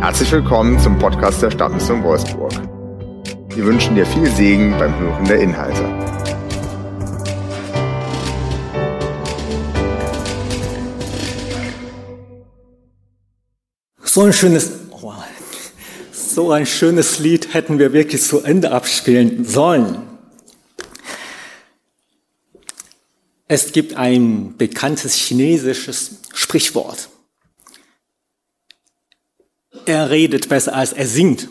Herzlich willkommen zum Podcast der Stadtmission Wolfsburg. Wir wünschen dir viel Segen beim Hören der Inhalte. So ein schönes Lied hätten wir wirklich zu Ende abspielen sollen. Es gibt ein bekanntes chinesisches Sprichwort. Er redet besser als er singt.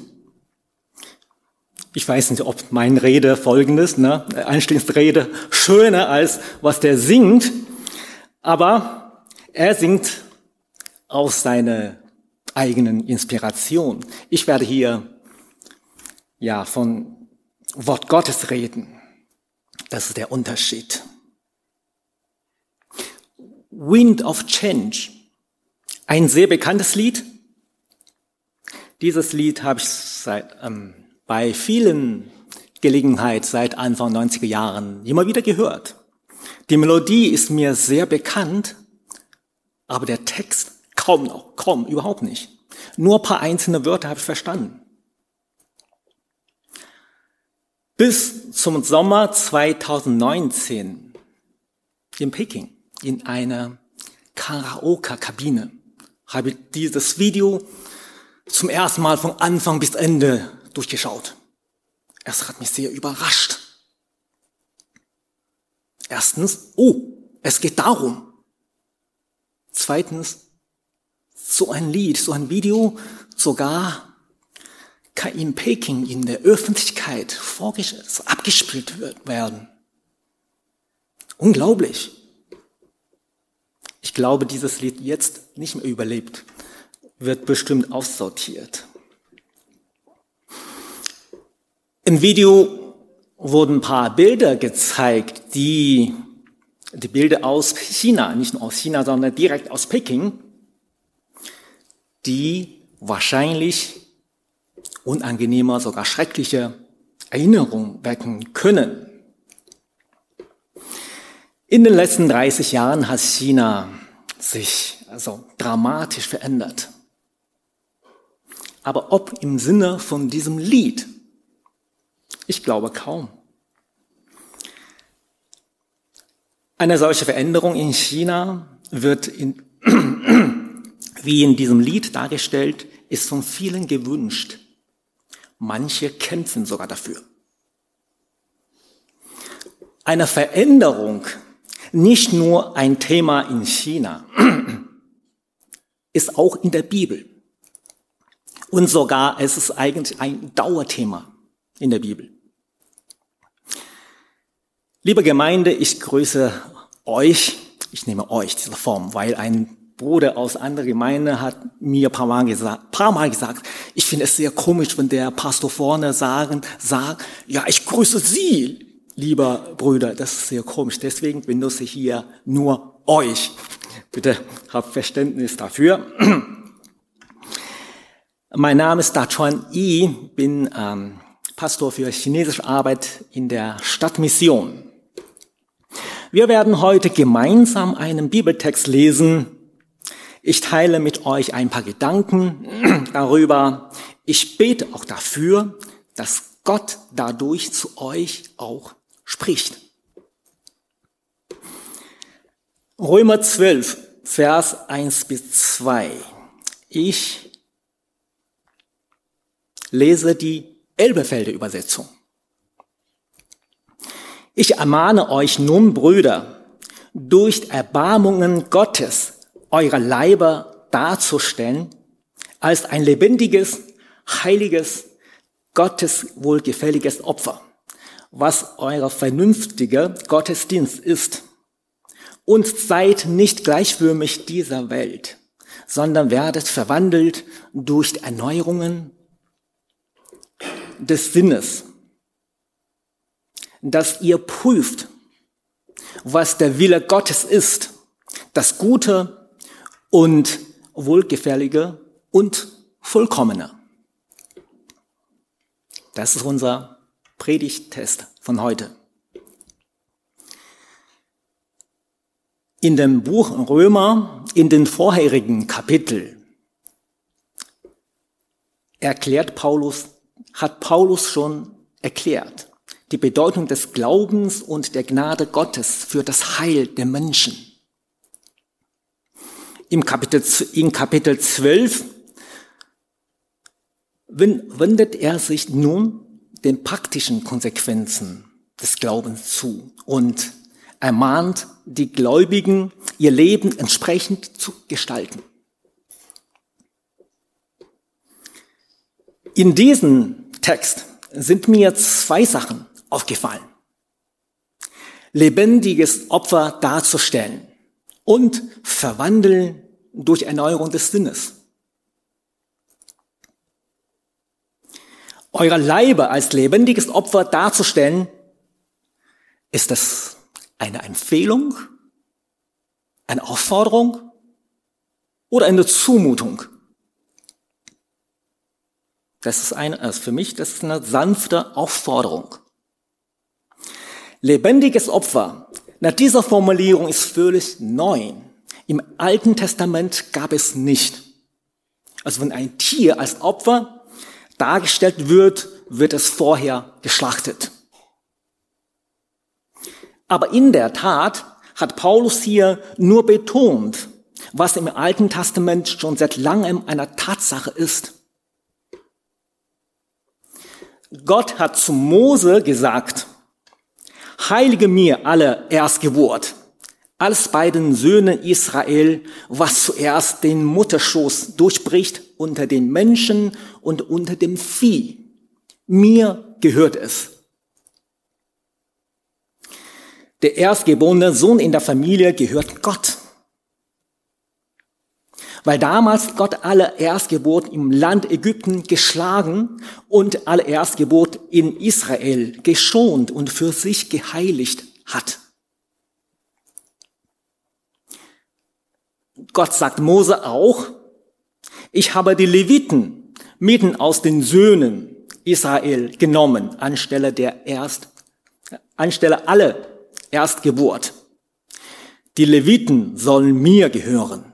Ich weiß nicht, ob meine Rede folgendes, Einstiegsrede schöner als was der singt, aber er singt aus seiner eigenen Inspiration. Ich werde hier von Wort Gottes reden. Das ist der Unterschied. Wind of Change, ein sehr bekanntes Lied. Dieses Lied habe ich bei vielen Gelegenheiten seit Anfang 90er Jahren immer wieder gehört. Die Melodie ist mir sehr bekannt, aber der Text kaum, überhaupt nicht. Nur ein paar einzelne Wörter habe ich verstanden. Bis zum Sommer 2019 in Peking, in einer Karaoke-Kabine, habe ich dieses Video zum ersten Mal von Anfang bis Ende durchgeschaut. Es hat mich sehr überrascht. Erstens, es geht darum. Zweitens, so ein Lied, so ein Video, sogar kann in Peking in der Öffentlichkeit abgespielt werden. Unglaublich. Ich glaube, dieses Lied jetzt nicht mehr überlebt, wird bestimmt aussortiert. Im Video wurden ein paar Bilder gezeigt, die Bilder aus China, nicht nur aus China, sondern direkt aus Peking, die wahrscheinlich unangenehme, sogar schreckliche Erinnerungen wecken können. In den letzten 30 Jahren hat China sich dramatisch verändert. Aber ob im Sinne von diesem Lied? Ich glaube kaum. Eine solche Veränderung in China wird wie in diesem Lied dargestellt, ist von vielen gewünscht. Manche kämpfen sogar dafür. Eine Veränderung, nicht nur ein Thema in China, ist auch in der Bibel. Und sogar, es ist eigentlich ein Dauerthema in der Bibel. Liebe Gemeinde, ich grüße euch. Ich nehme euch diese Form, weil ein Bruder aus anderer Gemeinde hat mir ein paar Mal gesagt, ich finde es sehr komisch, wenn der Pastor vorne sagt, ja, ich grüße Sie, lieber Brüder. Das ist sehr komisch. Deswegen benutze ich hier nur euch. Bitte habt Verständnis dafür. Mein Name ist Da Chuan Yi, bin Pastor für chinesische Arbeit in der Stadtmission. Wir werden heute gemeinsam einen Bibeltext lesen. Ich teile mit euch ein paar Gedanken darüber. Ich bete auch dafür, dass Gott dadurch zu euch auch spricht. Römer 12, Vers 1 bis 2. Ich lese die Elberfelder Übersetzung. Ich ermahne euch nun, Brüder, durch Erbarmungen Gottes eure Leiber darzustellen als ein lebendiges, heiliges, Gottes wohlgefälliges Opfer, was euer vernünftiger Gottesdienst ist. Und seid nicht gleichförmig dieser Welt, sondern werdet verwandelt durch Erneuerungen des Sinnes, dass ihr prüft, was der Wille Gottes ist, das Gute und Wohlgefällige und Vollkommene. Das ist unser Predigttest von heute. In dem Buch Römer, in den vorherigen Kapiteln, hat Paulus schon erklärt. Die Bedeutung des Glaubens und der Gnade Gottes für das Heil der Menschen. In Kapitel 12 wendet er sich nun den praktischen Konsequenzen des Glaubens zu und ermahnt die Gläubigen, ihr Leben entsprechend zu gestalten. In diesem Text sind mir zwei Sachen aufgefallen. Lebendiges Opfer darzustellen und verwandeln durch Erneuerung des Sinnes. Eure Leibe als lebendiges Opfer darzustellen, ist das eine Empfehlung, eine Aufforderung oder eine Zumutung? Für mich das ist eine sanfte Aufforderung. Lebendiges Opfer, diese Formulierung ist völlig neu. Im Alten Testament gab es nicht. Also wenn ein Tier als Opfer dargestellt wird, wird es vorher geschlachtet. Aber in der Tat hat Paulus hier nur betont, was im Alten Testament schon seit langem eine Tatsache ist. Gott hat zu Mose gesagt, heilige mir alle Erstgeburt, alles bei den Söhnen Israel, was zuerst den Mutterschoß durchbricht unter den Menschen und unter dem Vieh. Mir gehört es. Der erstgeborene Sohn in der Familie gehört Gott. Weil damals Gott alle Erstgeburt im Land Ägypten geschlagen und alle Erstgeburt in Israel geschont und für sich geheiligt hat. Gott sagt Mose auch, ich habe die Leviten mitten aus den Söhnen Israel genommen, anstelle alle Erstgeburt. Die Leviten sollen mir gehören.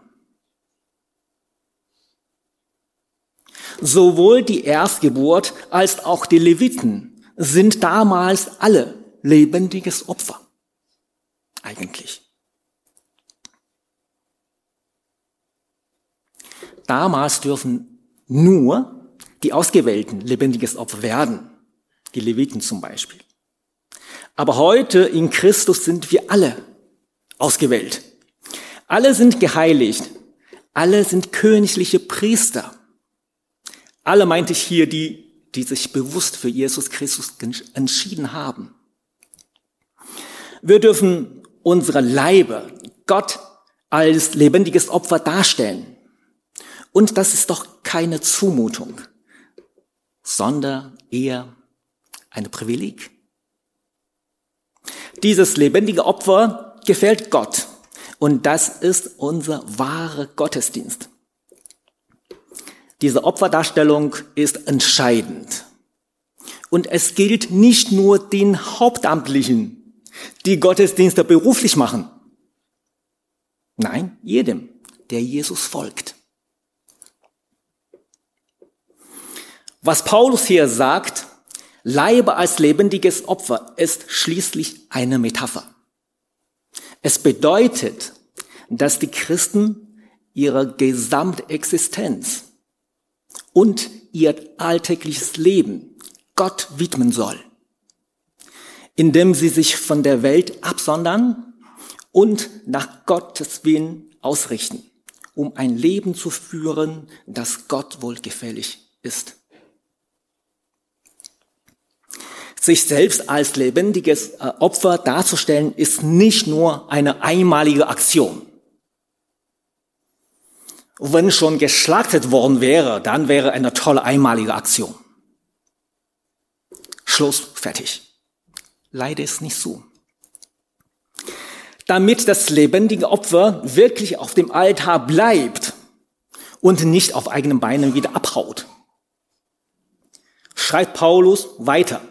Sowohl die Erstgeburt als auch die Leviten sind damals alle lebendiges Opfer. Eigentlich. Damals dürfen nur die Ausgewählten lebendiges Opfer werden. Die Leviten zum Beispiel. Aber heute in Christus sind wir alle ausgewählt. Alle sind geheiligt. Alle sind königliche Priester. Alle meinte ich hier, die sich bewusst für Jesus Christus entschieden haben. Wir dürfen unsere Leibe Gott als lebendiges Opfer darstellen. Und das ist doch keine Zumutung, sondern eher ein Privileg. Dieses lebendige Opfer gefällt Gott und das ist unser wahrer Gottesdienst. Diese Opferdarstellung ist entscheidend. Und es gilt nicht nur den Hauptamtlichen, die Gottesdienste beruflich machen. Nein, jedem, der Jesus folgt. Was Paulus hier sagt, Leibe als lebendiges Opfer, ist schließlich eine Metapher. Es bedeutet, dass die Christen ihre Gesamtexistenz und ihr alltägliches Leben Gott widmen soll, indem sie sich von der Welt absondern und nach Gottes Willen ausrichten, um ein Leben zu führen, das Gott wohlgefällig ist. Sich selbst als lebendiges Opfer darzustellen, ist nicht nur eine einmalige Aktion. Wenn schon geschlachtet worden wäre, dann wäre eine tolle einmalige Aktion. Schluss, fertig. Leider ist nicht so. Damit das lebendige Opfer wirklich auf dem Altar bleibt und nicht auf eigenen Beinen wieder abhaut, schreibt Paulus weiter.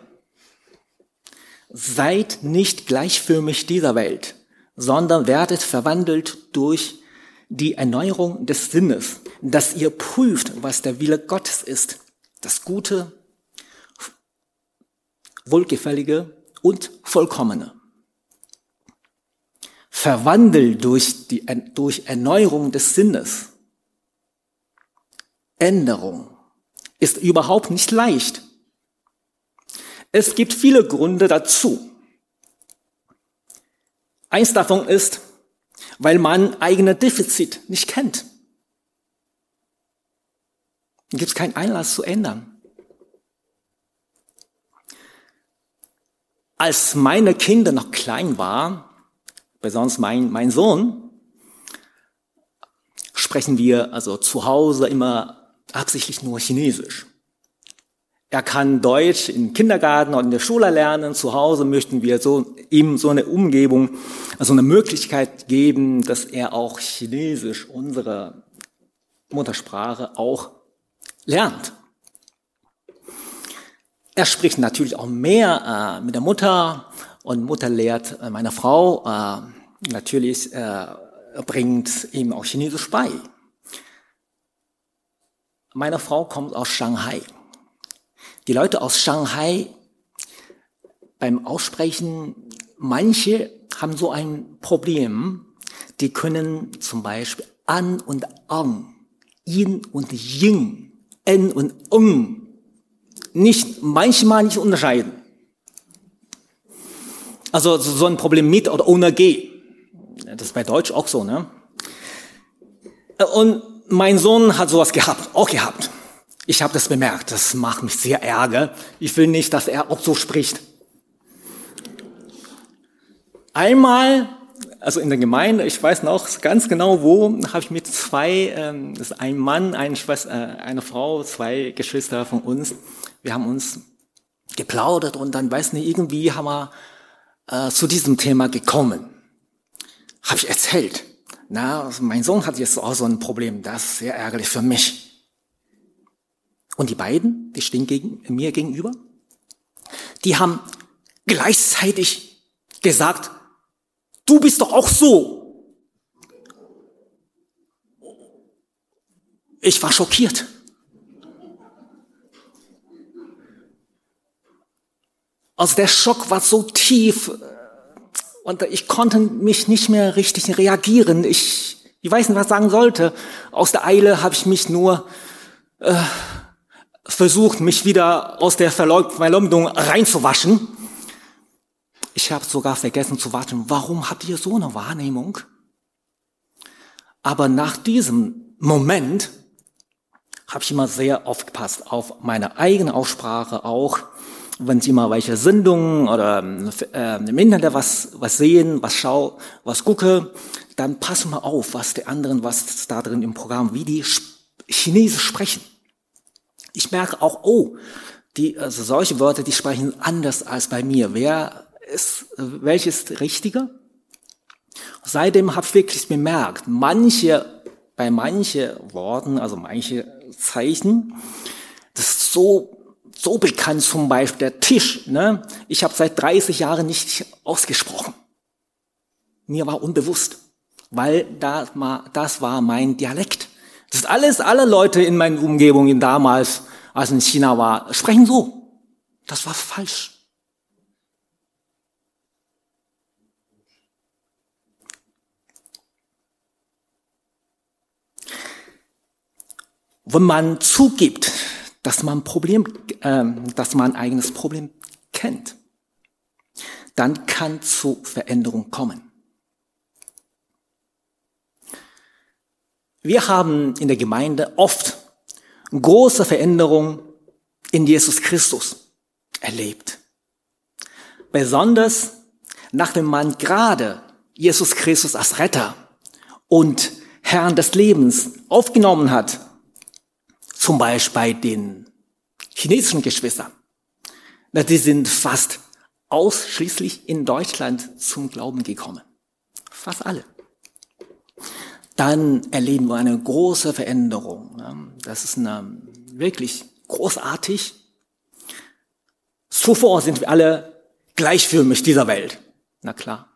Seid nicht gleichförmig dieser Welt, sondern werdet verwandelt durch die Erneuerung des Sinnes, dass ihr prüft, was der Wille Gottes ist, das Gute, Wohlgefällige und Vollkommene. Verwandelt durch Erneuerung des Sinnes. Änderung ist überhaupt nicht leicht. Es gibt viele Gründe dazu. Eins davon ist, weil man eigene Defizit nicht kennt. Da gibt es keinen Einlass zu ändern. Als meine Kinder noch klein waren, besonders mein Sohn, sprechen wir also zu Hause immer absichtlich nur Chinesisch. Er kann Deutsch im Kindergarten oder in der Schule lernen. Zu Hause möchten wir ihm so eine Umgebung, also eine Möglichkeit geben, dass er auch Chinesisch, unsere Muttersprache, auch lernt. Er spricht natürlich auch mehr mit der Mutter und Mutter lehrt meine Frau. Natürlich bringt ihm auch Chinesisch bei. Meine Frau kommt aus Shanghai. Die Leute aus Shanghai beim Aussprechen, manche haben so ein Problem, die können zum Beispiel an und ang, yin und yin, en und manchmal nicht unterscheiden. Also so ein Problem mit oder ohne G. Das ist bei Deutsch auch so, ne? Und mein Sohn hat sowas auch gehabt. Ich habe das bemerkt, das macht mich sehr ärger. Ich will nicht, dass er auch so spricht. Einmal, also in der Gemeinde, ich weiß noch ganz genau wo, habe ich mit das ist ein Mann, eine Frau, 2 Geschwister von uns, wir haben uns geplaudert und dann, weiß nicht, irgendwie haben wir zu diesem Thema gekommen. Habe ich erzählt. Also mein Sohn hat jetzt auch so ein Problem, das ist sehr ärgerlich für mich. Und die beiden, die stehen mir gegenüber, die haben gleichzeitig gesagt, du bist doch auch so. Ich war schockiert. Also der Schock war so tief und ich konnte mich nicht mehr richtig reagieren. Ich weiß nicht, was ich sagen sollte. Aus der Eile habe ich mich nur versucht, mich wieder aus der Verleumdung reinzuwaschen. Ich habe sogar vergessen zu warten, warum habt ihr so eine Wahrnehmung? Aber nach diesem Moment habe ich immer sehr aufgepasst auf meine eigene Aussprache, auch wenn Sie mal welche Sendungen oder im Internet was sehen, was gucke, dann pass mal auf, was da drin im Programm, wie die Chinesisch sprechen. Ich merke auch, also solche Wörter, die sprechen anders als bei mir. Welches ist richtiger? Seitdem habe ich wirklich bemerkt, bei manchen Worten, also manche Zeichen, das ist so bekannt, zum Beispiel der Tisch. Ne? Ich habe seit 30 Jahren nicht ausgesprochen. Mir war unbewusst, weil das war mein Dialekt. Das ist alle Leute in meiner Umgebung damals, als ich in China war, sprechen so. Das war falsch. Wenn man zugibt, dass man ein eigenes Problem kennt, dann kann zu Veränderung kommen. Wir haben in der Gemeinde oft große Veränderungen in Jesus Christus erlebt. Besonders nachdem man gerade Jesus Christus als Retter und Herrn des Lebens aufgenommen hat. Zum Beispiel bei den chinesischen Geschwistern. Die sind fast ausschließlich in Deutschland zum Glauben gekommen. Fast alle. Dann erleben wir eine große Veränderung. Das ist wirklich großartig. Zuvor sind wir alle gleichförmig dieser Welt. Na klar.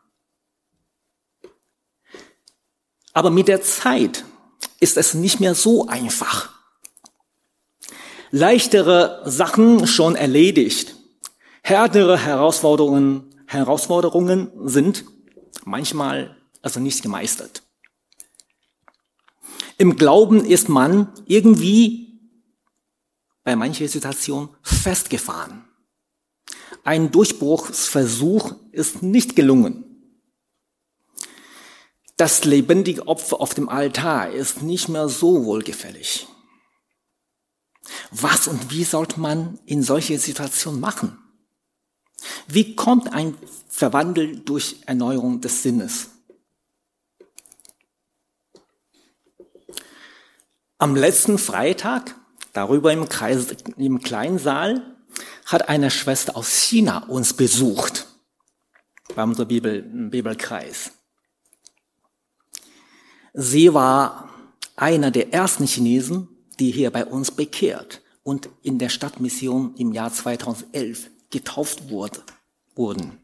Aber mit der Zeit ist es nicht mehr so einfach. leichtere Sachen schon erledigt. Härtere Herausforderungen sind manchmal also nicht gemeistert. Im Glauben ist man irgendwie bei manchen Situationen festgefahren. Ein Durchbruchsversuch ist nicht gelungen. Das lebendige Opfer auf dem Altar ist nicht mehr so wohlgefällig. Was und wie sollte man in solche Situationen machen? Wie kommt ein Verwandel durch Erneuerung des Sinnes? Am letzten Freitag, darüber im kleinen Saal, hat eine Schwester aus China uns besucht, bei unserem Bibelkreis. Sie war einer der ersten Chinesen, die hier bei uns bekehrt und in der Stadtmission im Jahr 2011 getauft wurden.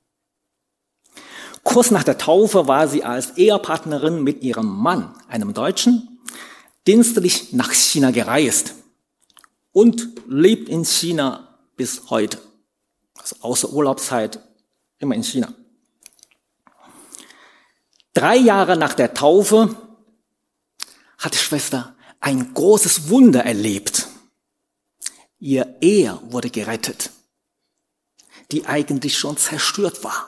Kurz nach der Taufe war sie als Ehepartnerin mit ihrem Mann, einem Deutschen, dienstlich nach China gereist und lebt in China bis heute. Also außer Urlaubszeit immer in China. 3 Jahre nach der Taufe hat die Schwester ein großes Wunder erlebt. Ihr Ehe wurde gerettet, die eigentlich schon zerstört war.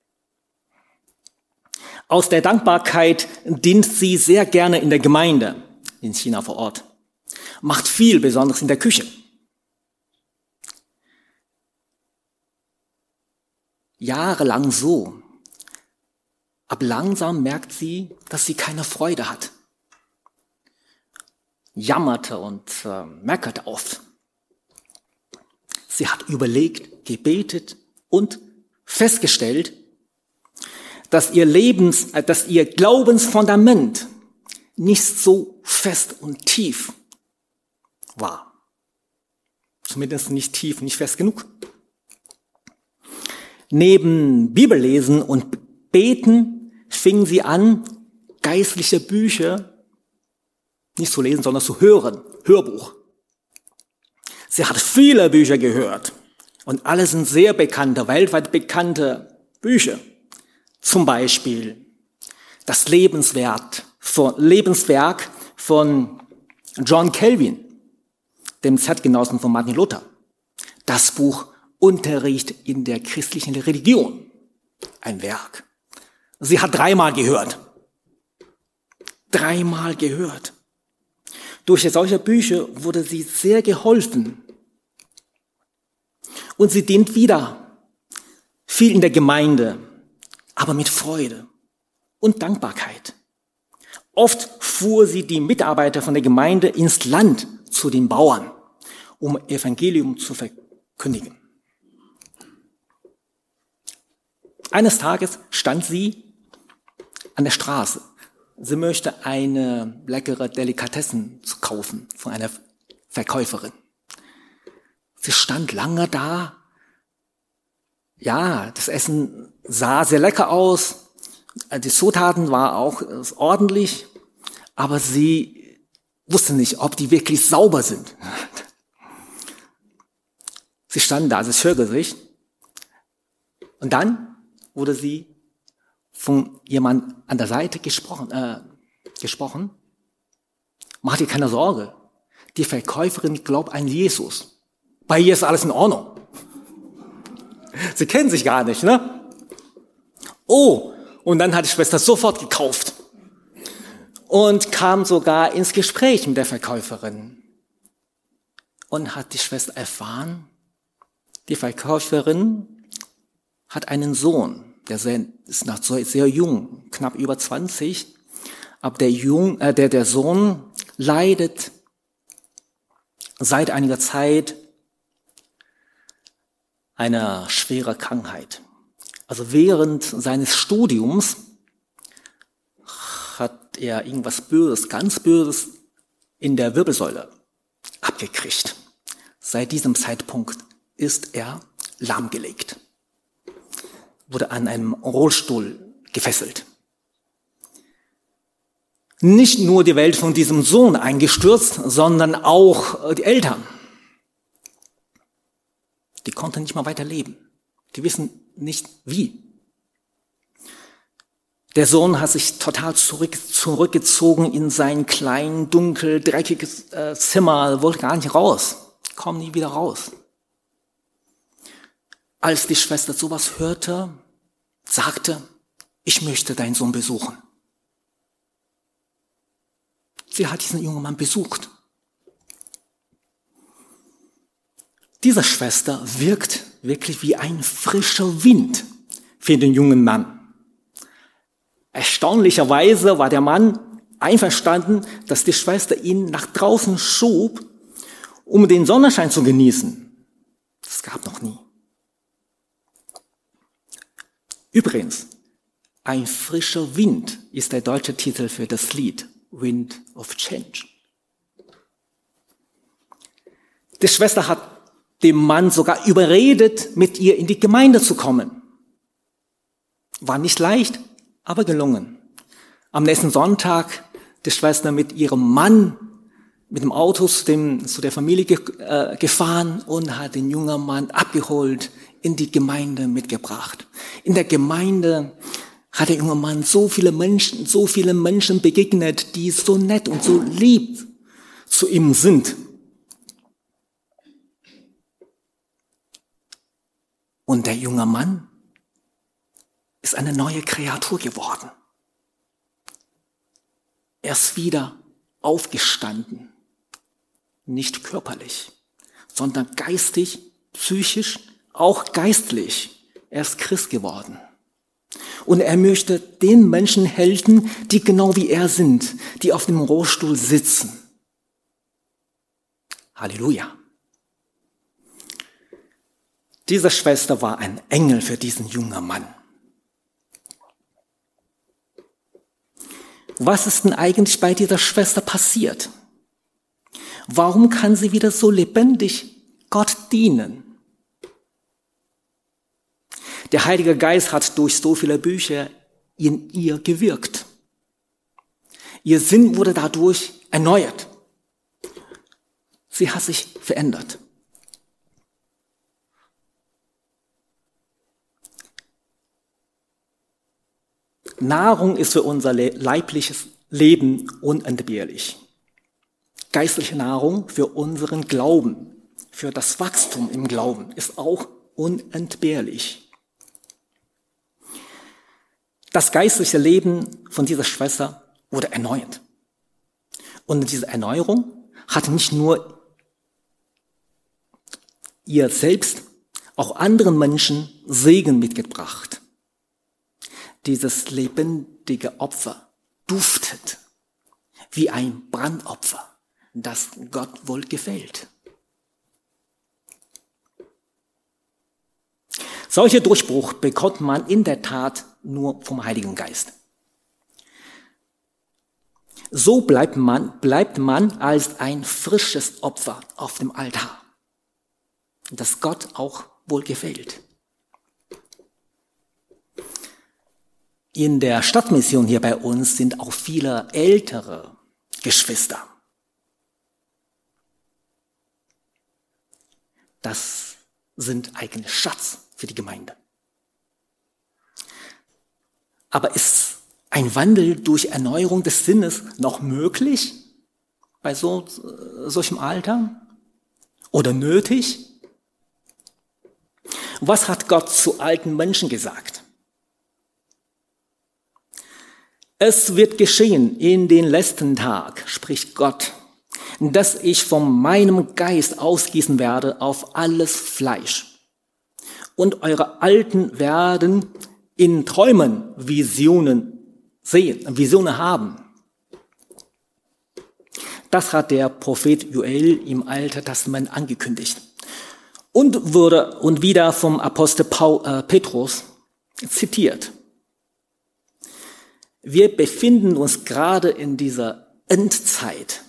Aus der Dankbarkeit dient sie sehr gerne in der Gemeinde in China vor Ort. Macht viel, besonders in der Küche. Jahrelang so. Aber langsam merkt sie, dass sie keine Freude hat. Jammerte und meckerte oft. Sie hat überlegt, gebetet und festgestellt, dass ihr Glaubensfundament nicht so fest und tief war. Zumindest nicht tief, nicht fest genug. Neben Bibellesen und Beten fing sie an, geistliche Bücher nicht zu lesen, sondern zu hören. Hörbuch. Sie hat viele Bücher gehört. Und alle sind sehr bekannte, weltweit bekannte Bücher. Zum Beispiel das Lebenswerk von John Calvin, dem Zeitgenossen von Martin Luther. Das Buch Unterricht in der christlichen Religion. Ein Werk. Sie hat 3-mal gehört. 3-mal gehört. Durch solche Bücher wurde sie sehr geholfen. Und sie dient wieder viel in der Gemeinde, aber mit Freude und Dankbarkeit. Oft fuhr sie die Mitarbeiter von der Gemeinde ins Land zu den Bauern, um Evangelium zu verkündigen. Eines Tages stand sie an der Straße. Sie möchte eine leckere Delikatessen kaufen von einer Verkäuferin. Sie stand lange da. Ja, das Essen sah sehr lecker aus. Die Zutaten waren auch ordentlich. Aber sie wusste nicht, ob die wirklich sauber sind. Sie stand da, sie schürte sich. Und dann wurde sie von jemand an der Seite gesprochen. Mach dir keine Sorge. Die Verkäuferin glaubt an Jesus. Bei ihr ist alles in Ordnung. Sie kennen sich gar nicht, ne? Oh, und dann hat die Schwester sofort gekauft. Und kam sogar ins Gespräch mit der Verkäuferin. Und hat die Schwester erfahren, die Verkäuferin hat einen Sohn, der ist noch sehr jung, knapp über 20, aber der Sohn leidet seit einiger Zeit eine schwere Krankheit. Also während seines Studiums hat er irgendwas Böses, ganz Böses in der Wirbelsäule abgekriegt. Seit diesem Zeitpunkt ist er lahmgelegt. Wurde an einem Rollstuhl gefesselt. Nicht nur die Welt von diesem Sohn eingestürzt, sondern auch die Eltern. Die konnten nicht mal weiterleben. Die wissen nicht wie. Der Sohn hat sich total zurückgezogen in sein klein, dunkel, dreckiges Zimmer, wollte gar nicht raus, kam nie wieder raus. Als die Schwester sowas hörte, sagte, ich möchte deinen Sohn besuchen. Sie hat diesen jungen Mann besucht. Diese Schwester wirkt wirklich wie ein frischer Wind für den jungen Mann. Erstaunlicherweise war der Mann einverstanden, dass die Schwester ihn nach draußen schob, um den Sonnenschein zu genießen. Das gab noch nie. Übrigens, ein frischer Wind ist der deutsche Titel für das Lied Wind of Change. Die Schwester hat den Mann sogar überredet, mit ihr in die Gemeinde zu kommen. War nicht leicht, aber gelungen. Am nächsten Sonntag die Schwester mit ihrem Mann mit dem Auto zu der Familie gefahren und hat den jungen Mann abgeholt, in die Gemeinde mitgebracht. In der Gemeinde hat der junge Mann so viele Menschen begegnet, die so nett und so lieb zu ihm sind. Und der junge Mann ist eine neue Kreatur geworden. Er ist wieder aufgestanden. Nicht körperlich, sondern geistig, psychisch, auch geistlich. Er ist Christ geworden. Und er möchte den Menschen helfen, die genau wie er sind, die auf dem Rollstuhl sitzen. Halleluja. Diese Schwester war ein Engel für diesen jungen Mann. Was ist denn eigentlich bei dieser Schwester passiert? Warum kann sie wieder so lebendig Gott dienen? Der Heilige Geist hat durch so viele Bücher in ihr gewirkt. Ihr Sinn wurde dadurch erneuert. Sie hat sich verändert. Nahrung ist für unser leibliches Leben unentbehrlich. Geistliche Nahrung für unseren Glauben, für das Wachstum im Glauben ist auch unentbehrlich. Das geistliche Leben von dieser Schwester wurde erneuert. Und diese Erneuerung hat nicht nur ihr selbst, auch anderen Menschen Segen mitgebracht. Dieses lebendige Opfer duftet wie ein Brandopfer, das Gott wohl gefällt. Solcher Durchbruch bekommt man in der Tat nur vom Heiligen Geist. So bleibt man als ein frisches Opfer auf dem Altar, das Gott auch wohl gefällt. In der Stadtmission hier bei uns sind auch viele ältere Geschwister. Das sind eigentlich Schatz für die Gemeinde. Aber ist ein Wandel durch Erneuerung des Sinnes noch möglich bei solchem Alter? Oder nötig? Was hat Gott zu alten Menschen gesagt? Es wird geschehen in den letzten Tag, spricht Gott, dass ich von meinem Geist ausgießen werde auf alles Fleisch. Und eure Alten werden in Träumen Visionen haben. Das hat der Prophet Joel im Alten Testament angekündigt. Und wurde wieder vom Apostel Petrus zitiert. Wir befinden uns gerade in dieser Endzeit.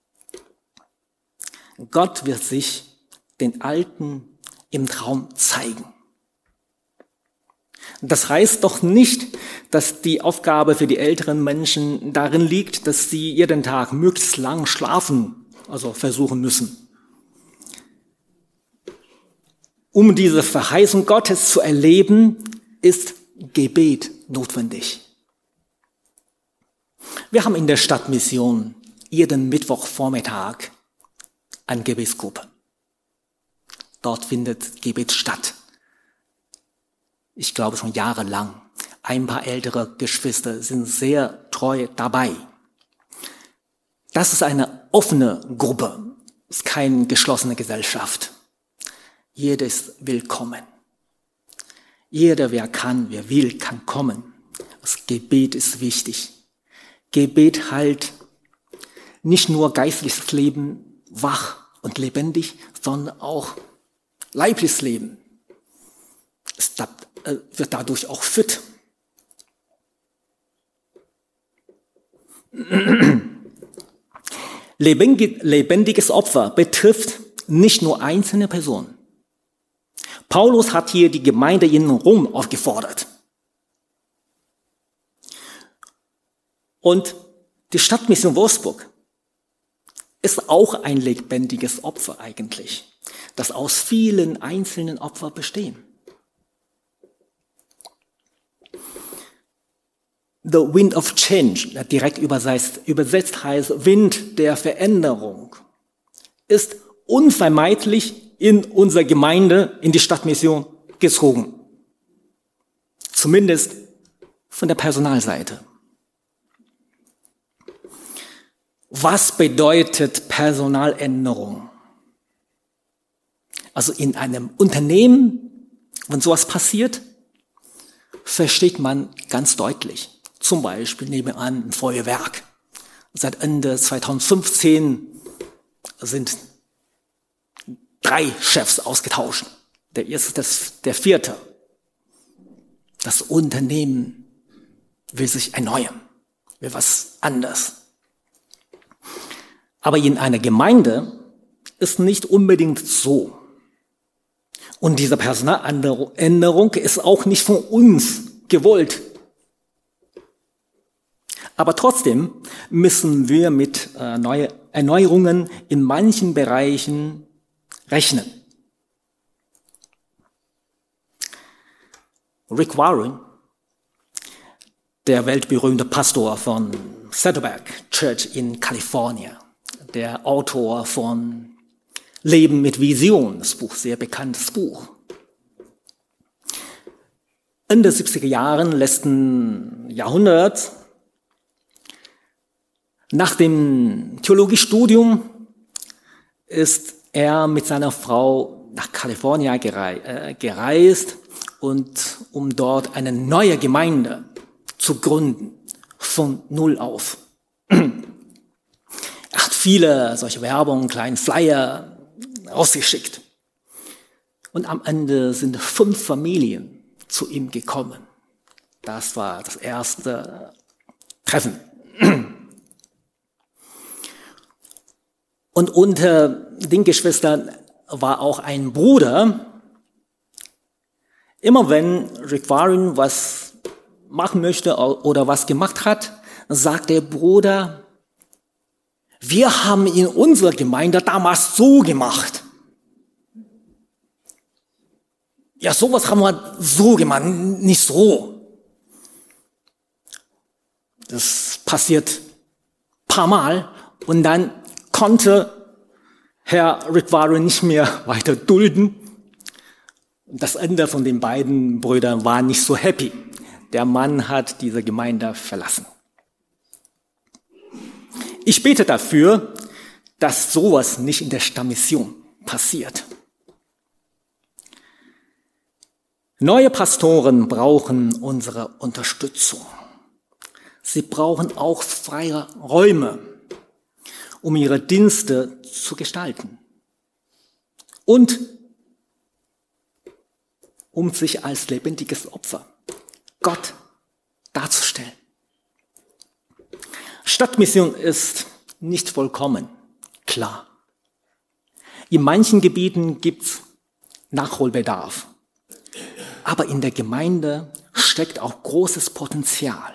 Gott wird sich den Alten im Traum zeigen. Das heißt doch nicht, dass die Aufgabe für die älteren Menschen darin liegt, dass sie jeden Tag möglichst lang schlafen, also versuchen müssen. Um diese Verheißung Gottes zu erleben, ist Gebet notwendig. Wir haben in der Stadtmission jeden Mittwochvormittag eine Gebetsgruppe. Dort findet Gebet statt. Ich glaube schon jahrelang. Ein paar ältere Geschwister sind sehr treu dabei. Das ist eine offene Gruppe, ist keine geschlossene Gesellschaft. Jeder ist willkommen. Jeder, wer kann, wer will, kann kommen. Das Gebet ist wichtig. Gebet hält nicht nur geistliches Leben wach und lebendig, sondern auch leibliches Leben. Es wird dadurch auch fit. Lebendiges Opfer betrifft nicht nur einzelne Personen. Paulus hat hier die Gemeinde in Rom aufgefordert. Und die Stadtmission Wolfsburg ist auch ein lebendiges Opfer eigentlich, das aus vielen einzelnen Opfern bestehen. The Wind of Change, direkt übersetzt heißt Wind der Veränderung, ist unvermeidlich in unsere Gemeinde, in die Stadtmission gezogen. Zumindest von der Personalseite. Was bedeutet Personaländerung? Also in einem Unternehmen, wenn sowas passiert, versteht man ganz deutlich. Zum Beispiel nehmen wir an ein Feuerwerk. Seit Ende 2015 sind 3 Chefs ausgetauscht. Der erste, der vierte. Das Unternehmen will sich erneuern, will was anderes. Aber in einer Gemeinde ist nicht unbedingt so. Und diese Personaländerung ist auch nicht von uns gewollt. Aber trotzdem müssen wir mit Erneuerungen in manchen Bereichen rechnen. Rick Warren, der weltberühmte Pastor von Saddleback Church in Kalifornien, der Autor von Leben mit Vision, das Buch, sehr bekanntes Buch. Ende 70er Jahren letzten Jahrhunderts, nach dem Theologiestudium ist er mit seiner Frau nach Kalifornien gereist, und um dort eine neue Gemeinde zu gründen, von null auf. Er hat viele solche Werbung, kleinen Flyer rausgeschickt. Und am Ende sind 5 Familien zu ihm gekommen. Das war das erste Treffen. Und unter den Geschwistern war auch ein Bruder. Immer wenn Rick Warren was machen möchte oder was gemacht hat, sagt der Bruder, wir haben in unserer Gemeinde damals so gemacht. Ja, sowas haben wir so gemacht, nicht so. Das passiert ein paar Mal und dann konnte Herr Rick Warren nicht mehr weiter dulden. Das Ende von den beiden Brüdern war nicht so happy. Der Mann hat diese Gemeinde verlassen. Ich bete dafür, dass sowas nicht in der Stammmission passiert. Neue Pastoren brauchen unsere Unterstützung. Sie brauchen auch freie Räume, um ihre Dienste zu gestalten. Und um sich als lebendiges Opfer Gott darzustellen. Stadtmission ist nicht vollkommen, klar. In manchen Gebieten gibt's Nachholbedarf. Aber in der Gemeinde steckt auch großes Potenzial.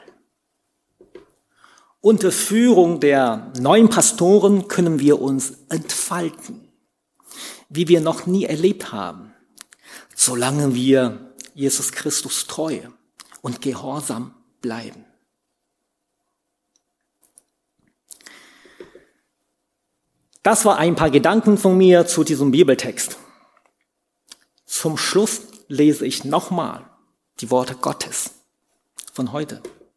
Unter Führung der neuen Pastoren können wir uns entfalten, wie wir noch nie erlebt haben. solange wir Jesus Christus treu und gehorsam bleiben. Das war ein paar Gedanken von mir zu diesem Bibeltext. Zum Schluss lese ich nochmal die Worte Gottes von heute.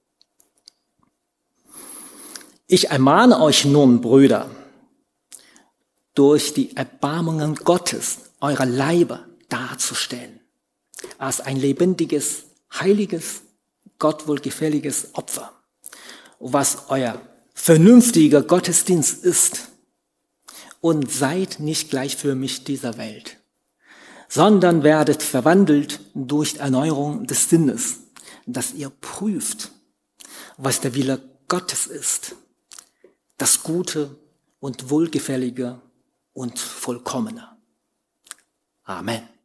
Ich ermahne euch nun, Brüder, durch die Erbarmungen Gottes eure Leiber darzustellen, als ein lebendiges, heiliges, Gott wohlgefälliges Opfer, was euer vernünftiger Gottesdienst ist. Und seid nicht gleichförmig dieser Welt, sondern werdet verwandelt durch die Erneuerung des Sinnes, dass ihr prüft, was der Wille Gottes ist, das Gute und Wohlgefällige und Vollkommene. Amen.